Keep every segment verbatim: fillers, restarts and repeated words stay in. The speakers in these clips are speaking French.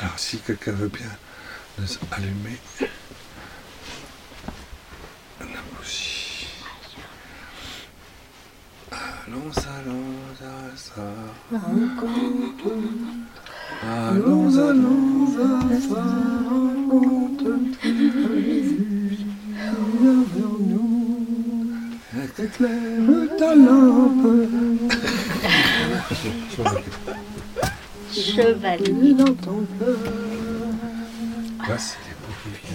Alors si quelqu'un veut bien nous allumer la bougie. Allons, allons à sa rencontre. Allons, allons à sa rencontre. Viens vers nous, éclaire ta lampe. Chevalier dans ton cœur. Là, c'est les beaux qui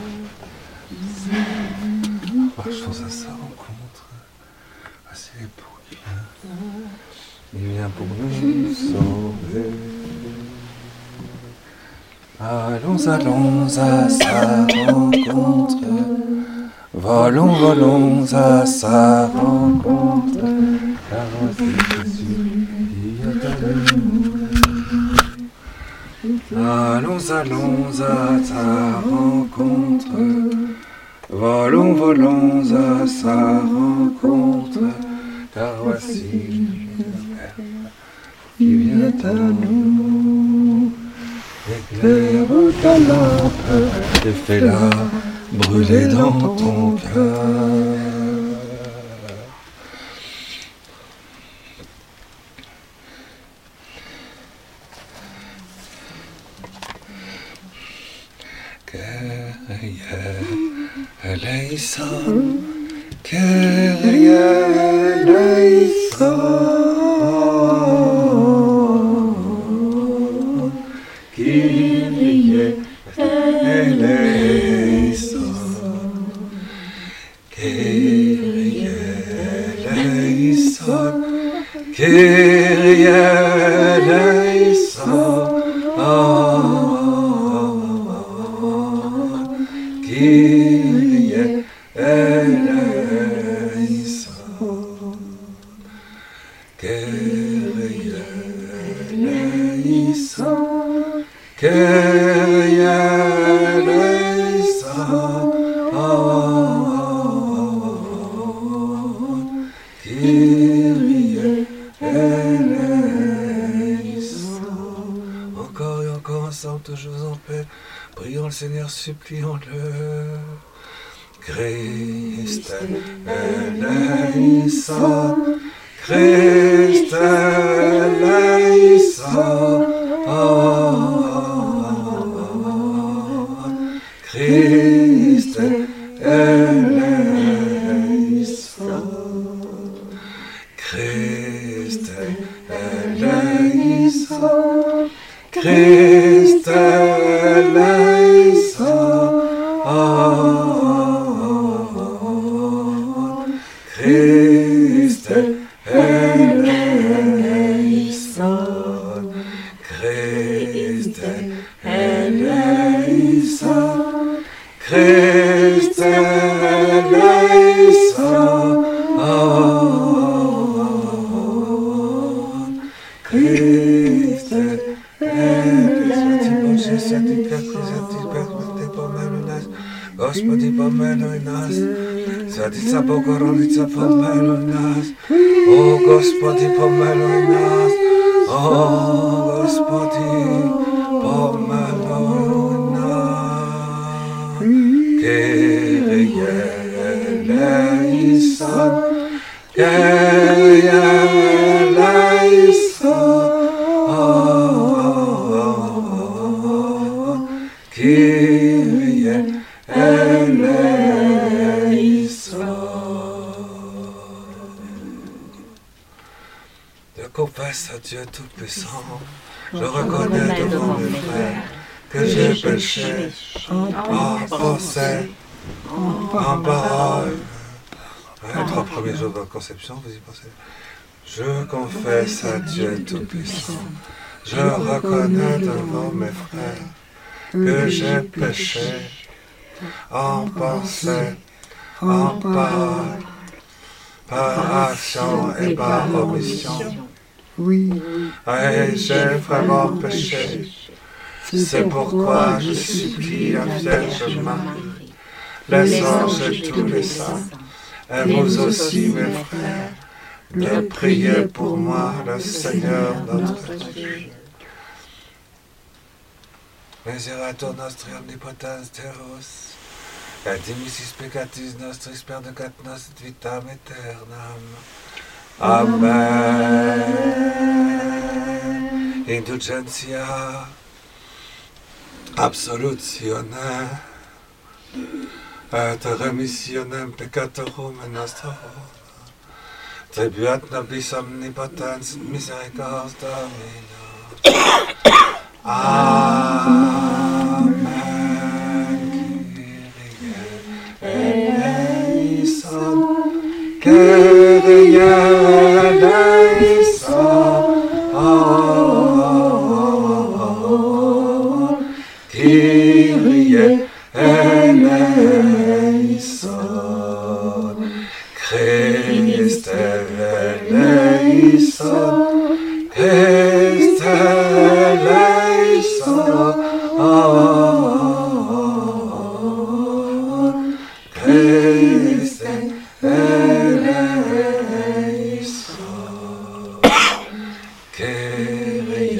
viennent. Marchons à sa rencontre. Ah, c'est les beaux qui viennent. Il vient pour nous sauver. Allons, allons à sa rencontre. Volons, volons à sa rencontre. Car c'est Jésus qui est à nous. Allons, allons à sa rencontre. Volons, volons à sa rencontre. Car voici qui vient à nous. Éclaire ta lampe et fais-la brûler dans ton cœur. Kyrie eleison, Kyrie eleison, Kyrie eleison, Kyrie eleison, Kyrie eleison. Kyrie eleison, Kyrie eleison, Kyrie eleison, Kyrie eleison. Encore et encore ensemble, toujours en paix. Prions le Seigneur, supplions-le. Christ eleison, Christ eleison, Christ eleison, Christ eleison, Christ eleison, Christ eleison, Christ eleison, Christ eleison, Christ Господи, помилуй нас, Святиця Богородиця, помилуй нас, о Господи, помилуй нас, о Господи, помилуй нас. Kyrie eleison, Kyrie eleison, Kyrie eleison. Je confesse à Dieu Tout-Puissant, je reconnais devant mes frères que j'ai péché en pensée, en parole. Les trois premiers jours de la conception, vous y pensez? Je confesse à Dieu Tout-Puissant, je reconnais devant mes frères que j'ai péché en pensée, en parole, par action et par omission. Oui, et j'ai vraiment péché. C'est pourquoi je supplie la Vierge Marie, les anges et tous les saints, et vous aussi mes frères, de prier pour moi le Seigneur notre Dieu. Miserator nostri omnipotens Deus, et dimissis peccatis nostris perducat nos et vitam aeternam. Amen. Indulgentia, absolutionem, et remissionem peccatorum nostrorum, tribuat nobis omnipotens misericordias Domino. Amen. Kyrie eleison, Kyrie eleison, Kyrie eleison, Christe eleison, Christe eleison, Christe eleison, Kyrie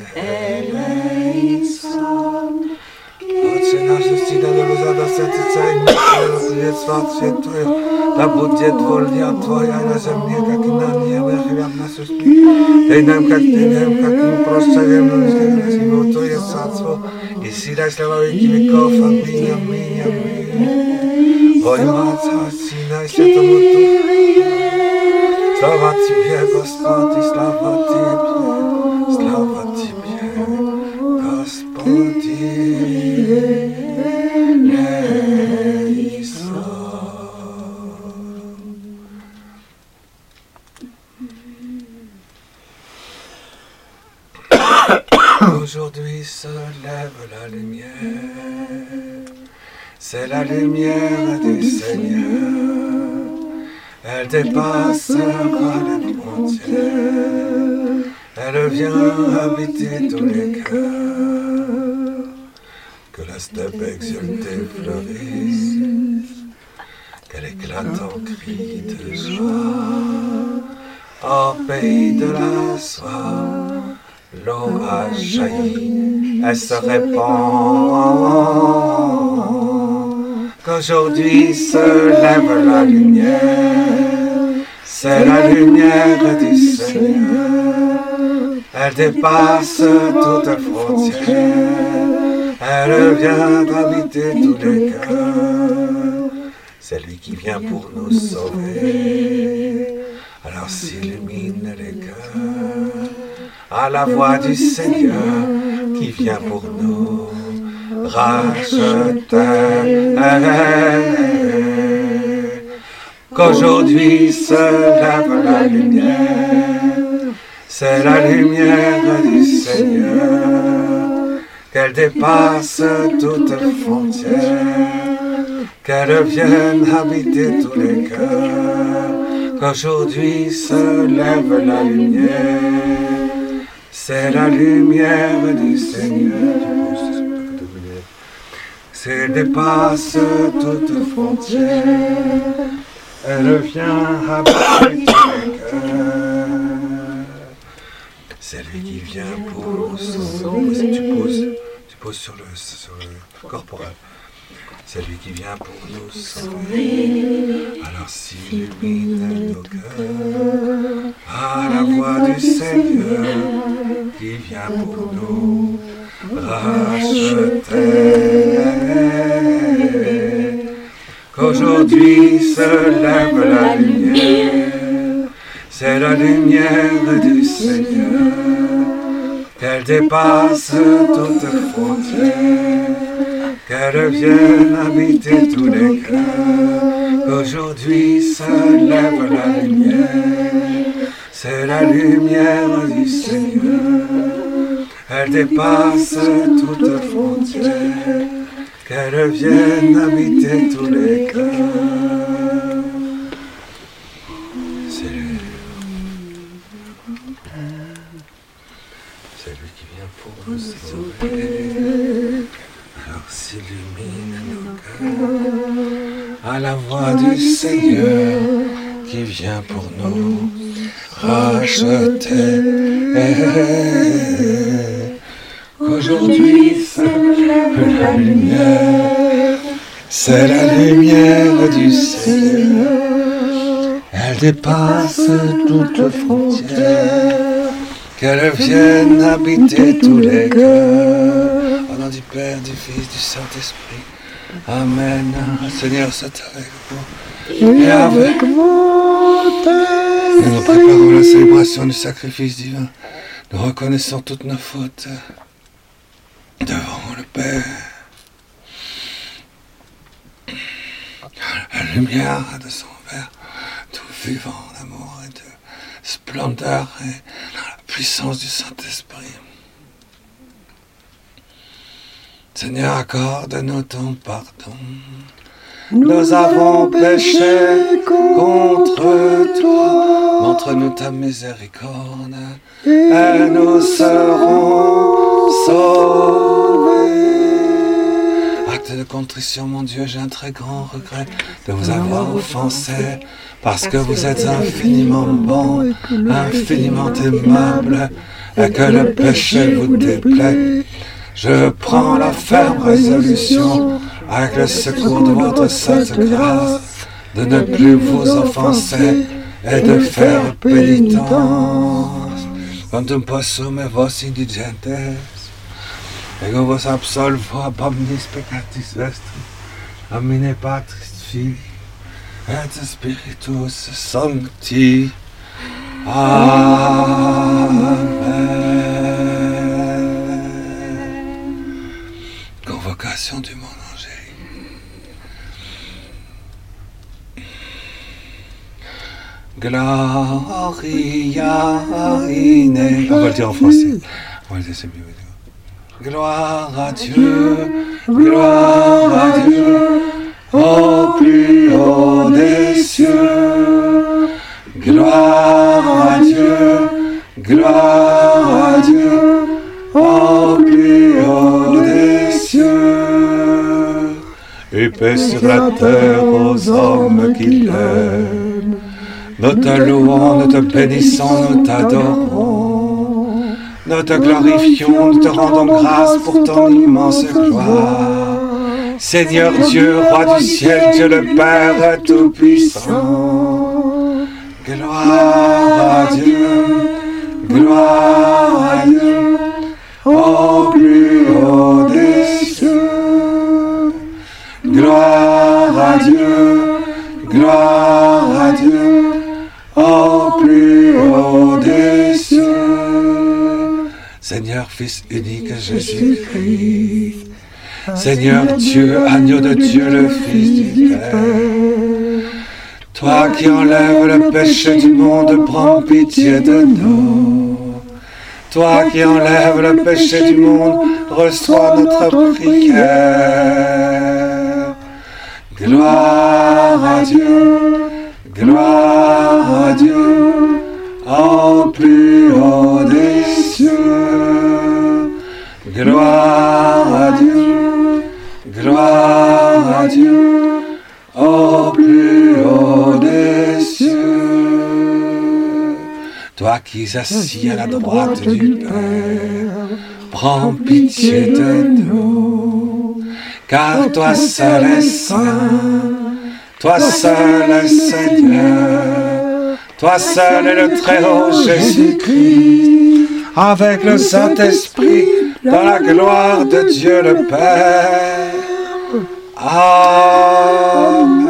eleison. Отче наш, си да возада сърце и милостивие святото, да будет воля Твоя на земле, как и на небе, хляб насущный. Дай нам, как Ты нам, как мы прощаем нашим Твое царство, и сила слава веки веков. Аминь, аминь, аминь. Во имя Отца, Сына и Святого Духа. Слава Тебе, Господи, слава Тебе, слава Тебе, Господи. Aujourd'hui se lève la lumière, c'est la lumière du Seigneur, elle dépassera les frontières, elle vient habiter tous les cœurs, que la steppe exultée fleurisse, qu'elle éclate en cris de joie, au pays de la soie. L'eau a jailli, elle se répand. Qu'aujourd'hui se lève la lumière, c'est la lumière du Seigneur. Elle dépasse toute frontière, elle vient habiter tous les cœurs. C'est lui qui vient pour nous sauver, alors s'illumine les cœurs. À la voix du Seigneur qui vient pour nous racheter. Qu'aujourd'hui se lève la lumière, c'est la lumière du Seigneur, qu'elle dépasse toute frontière, qu'elle vienne habiter tous les cœurs. Qu'aujourd'hui se lève la lumière, c'est la lumière du Seigneur, c'est dépasse toute frontière, elle vient habiter tous les cœurs. C'est lui qui vient pour nous sauver. Tu poses, tu poses sur le, sur le corporel. C'est lui qui vient pour nous sauver, alors s'illumine nos cœurs, à la voix du Seigneur qui vient pour nous racheter. Qu'aujourd'hui se lève la lumière, c'est la lumière du Seigneur, qu'elle dépasse toute frontière, qu'elle vienne habiter tous les cœurs. Qu'aujourd'hui se lève la lumière, c'est la lumière du Seigneur, elle dépasse toute frontière, qu'elle vienne habiter tous les cœurs. C'est lui. C'est lui qui vient pour nous sauver. Alors s'illumine nos cœurs à la voix du Seigneur qui vient pour nous racheter. qu'aujourd'hui c'est la lumière, c'est la lumière du Seigneur. Elle dépasse toute frontière, qu'elle vienne habiter tous les cœurs. Au nom du Père, du Fils, du Saint-Esprit. Amen. Seigneur, c'est avec vous. Et avec vous. Et nous préparons la célébration du sacrifice divin. Nous reconnaissons toutes nos fautes devant le Père. La lumière de son Père, tout vivant d'amour et de splendeur et la puissance du Saint-Esprit. Seigneur, accorde-nous ton pardon. Nous avons péché contre toi. Montre-nous ta miséricorde et nous serons sauvés. Acte de contrition, mon Dieu, j'ai un très grand regret de vous avoir offensé parce que vous êtes infiniment bon, infiniment aimable et que le péché vous déplaît. Je prends la ferme résolution, avec le secours de votre sainte grâce, de ne plus vous offenser et de faire pénitence. Quantum possum et vos indigentes, ego vos absolvo abominis peccatis vestri, amine Patris Filii, et Spiritus Sancti. Amen. Convocation du monde angélique. Gloria in. On va le dire en français. On va le dire, c'est mieux. Gloire à Dieu, gloire à Dieu, au plus haut des cieux. Gloire à Dieu, gloire à Dieu, au plus haut des cieux. Et paix sur la terre aux hommes qui l'aiment. Nous te louons, nous te bénissons, nous t'adorons. Nous te glorifions, nous te rendons grâce pour ton immense gloire. Seigneur Dieu, Roi du ciel, Dieu le Père Tout-Puissant. Gloire à Dieu, gloire à Dieu, au plus haut des cieux. Gloire à Dieu, gloire à Dieu, au plus haut des cieux. Seigneur, Fils unique Jésus-Christ, Seigneur Dieu, agneau de Dieu, le Fils du Père, toi qui enlèves le péché du monde, prends pitié de nous. Toi qui enlèves le péché du monde, reçois notre prière. Gloire à Dieu, gloire à Dieu, au plus haut des cieux. Gloire à Dieu, gloire à Dieu, au plus haut des cieux. Toi qui assis à la droite du Père, prends pitié de nous, car toi seul es saint, toi seul es Seigneur, toi seul est le Très-Haut Jésus-Christ, avec le Saint-Esprit, dans la gloire de Dieu le Père. Amen.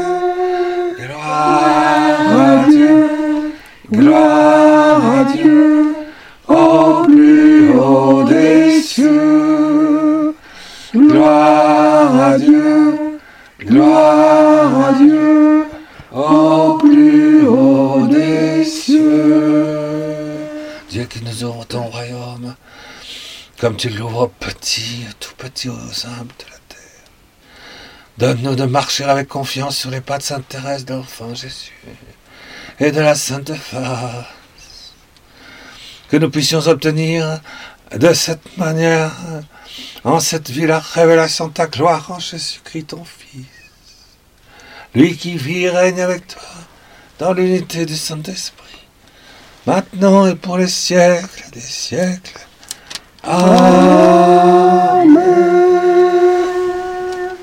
Gloire à Dieu, gloire à Dieu, au plus haut des cieux. Gloire à Dieu, gloire à Dieu, au plus haut des cieux. Dieu qui nous ouvre ton royaume, comme tu l'ouvres petit, tout petit aux humbles de la terre. Donne-nous de marcher avec confiance sur les pas de Sainte Thérèse de l'Enfant Jésus et de la Sainte Face. Que nous puissions obtenir de cette manière, en cette vie, la révélation de ta gloire en Jésus-Christ, ton Fils. Lui qui vit et règne avec toi dans l'unité du Saint-Esprit, maintenant et pour les siècles des siècles. Amen.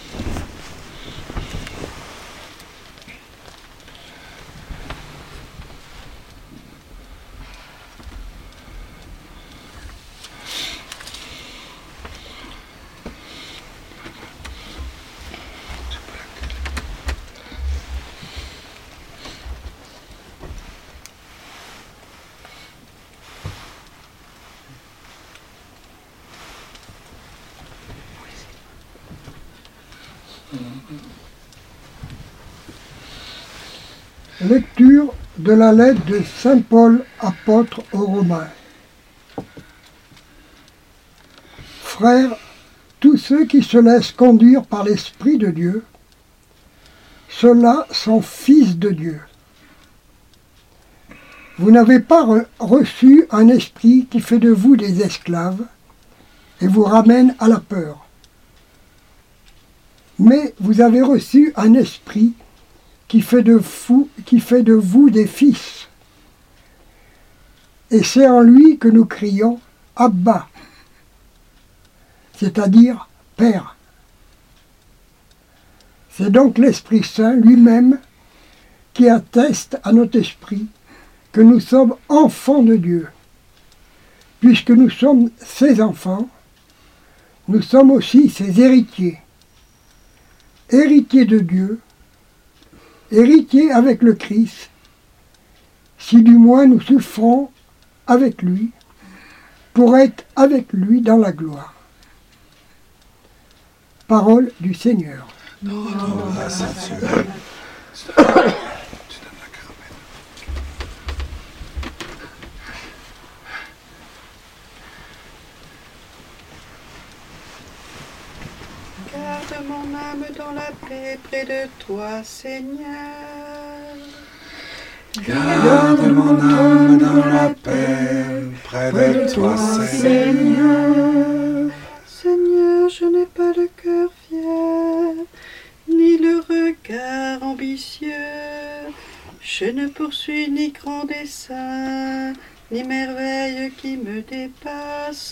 Lecture de la lettre de saint Paul, apôtre aux Romains. Frères, tous ceux qui se laissent conduire par l'Esprit de Dieu, ceux-là sont fils de Dieu. Vous n'avez pas re- reçu un esprit qui fait de vous des esclaves et vous ramène à la peur. Mais vous avez reçu un esprit qui fait de vous, qui fait de vous des fils. Et c'est en lui que nous crions « Abba », c'est-à-dire « Père ». C'est donc l'Esprit Saint lui-même qui atteste à notre esprit que nous sommes enfants de Dieu. Puisque nous sommes ses enfants, nous sommes aussi ses héritiers. Héritiers de Dieu, héritiers avec le Christ, si du moins nous souffrons avec lui, pour être avec lui dans la gloire. Parole du Seigneur. Non, non, grâce à Dieu. Tu donnes la caramel. Garde mon âme dans la paix près de toi, Seigneur. Garde mon âme dans la paix, près de toi, Seigneur. Seigneur, je n'ai pas le cœur fier, ni le regard ambitieux. Je ne poursuis ni grand dessein, ni merveille qui me dépasse.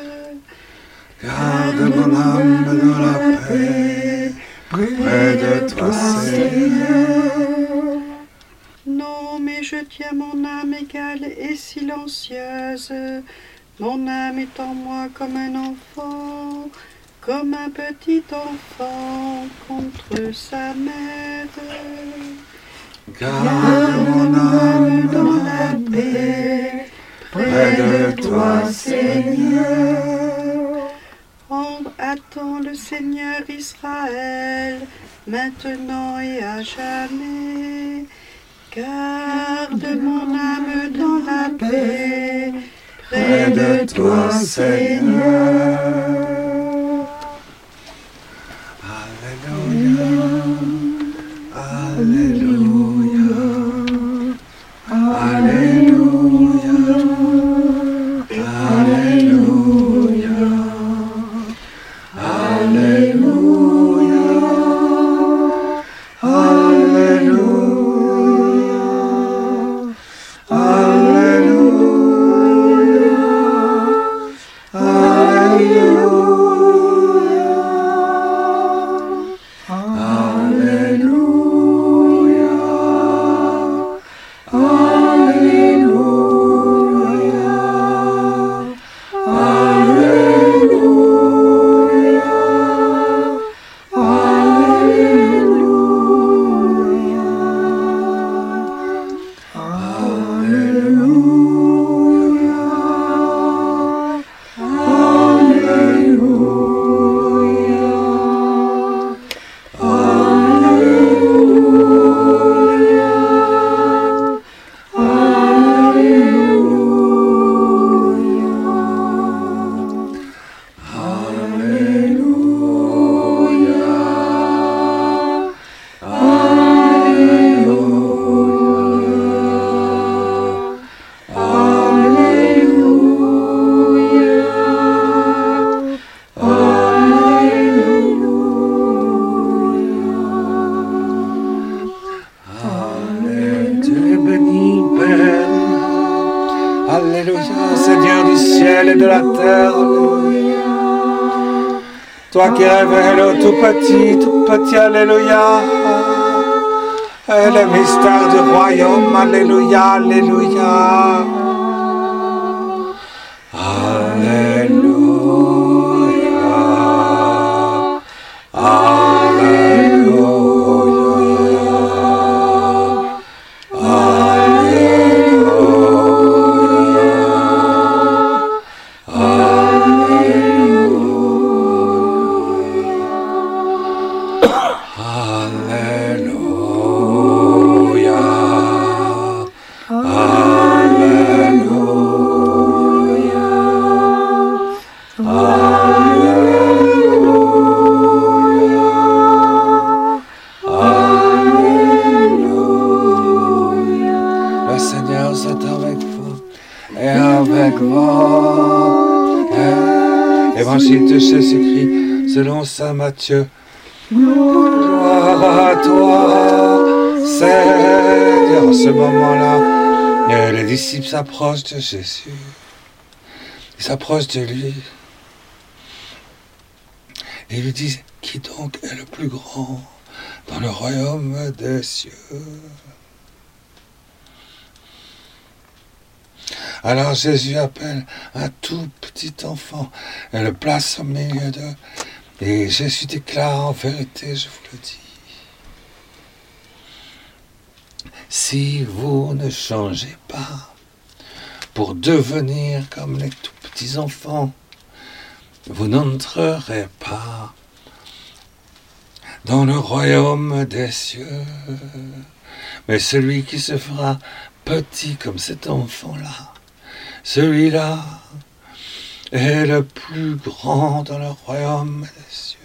Garde mon âme dans la paix, près de toi, Seigneur. Non, mais je tiens mon âme égale et silencieuse. Mon âme est en moi comme un enfant, comme un petit enfant contre sa mère. Garde mon âme dans la paix, près de toi, Seigneur. Oh, attends le Seigneur Israël, maintenant et à jamais. Garde mon âme dans la paix, Près de toi, Seigneur. Alléluia, Alléluia, Alléluia, Alléluia, Alléluia, Alléluia. Toi qui révèles au tout petit, tout petit, alléluia. Et le mystère du royaume, alléluia, alléluia. Alléluia. Alléluia. Évangile de Jésus-Christ selon saint Matthieu. Gloire à toi, Seigneur. En ce moment-là, les disciples s'approchent de Jésus. Ils s'approchent de lui. Et ils lui disent, qui donc est le plus grand dans le royaume des cieux? Alors Jésus appelle un tout petit enfant et le place au milieu d'eux. Et Jésus déclare, en vérité, je vous le dis, si vous ne changez pas pour devenir comme les tout petits enfants, vous n'entrerez pas dans le royaume des cieux. Mais celui qui se fera petit comme cet enfant-là, celui-là est le plus grand dans le royaume des cieux.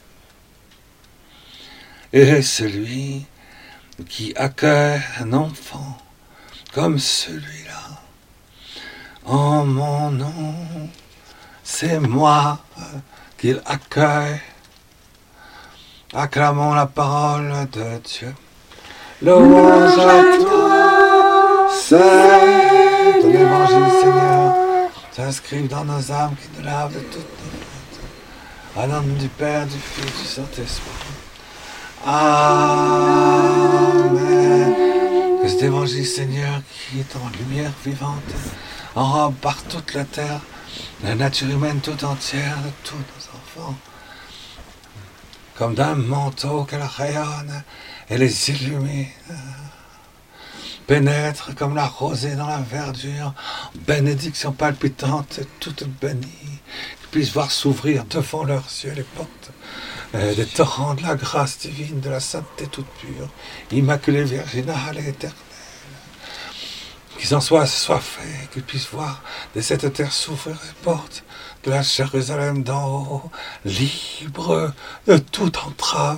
Et celui qui accueille un enfant comme celui-là, en mon nom, c'est moi qu'il accueille. Acclamons la parole de Dieu. Louange à toi, c'est ton évangile, Seigneur, s'inscrive dans nos âmes qui nous lavent de toutes nos fautes. À nom du Père, du Fils, du Saint-Esprit. Amen. Que cet évangile, Seigneur, qui est en lumière vivante, enrobe par toute la terre, la nature humaine tout entière de tous nos enfants, comme d'un manteau qu'elle rayonne et les illumine, pénètre comme la rosée dans la verdure, bénédiction palpitante, toute bénie, qu'ils puissent voir s'ouvrir devant leurs yeux les portes euh, des torrents de la grâce divine, de la sainteté toute pure, immaculée, virginale et éternelle. Qu'ils en soient assoiffés, qu'ils puissent voir de cette terre s'ouvrir les portes de la Jérusalem d'en haut, libre de toute entrave.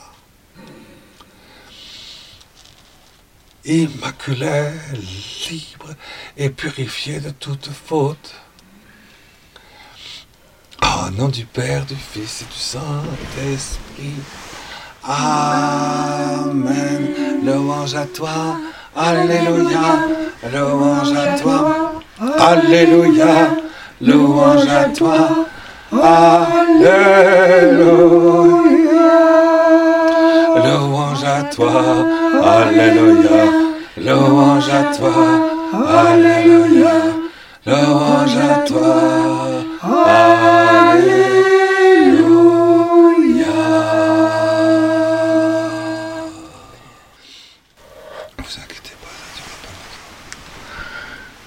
Immaculée, libre et purifiée de toute faute. Au nom du Père, du Fils et du Saint-Esprit. Amen. Louange à toi. Alléluia. Louange à toi. Alléluia. Louange à toi. Alléluia. Louange à toi. Alléluia. Louange à toi. Alléluia. Louange à toi. Alléluia. Ne vous inquiétez pas.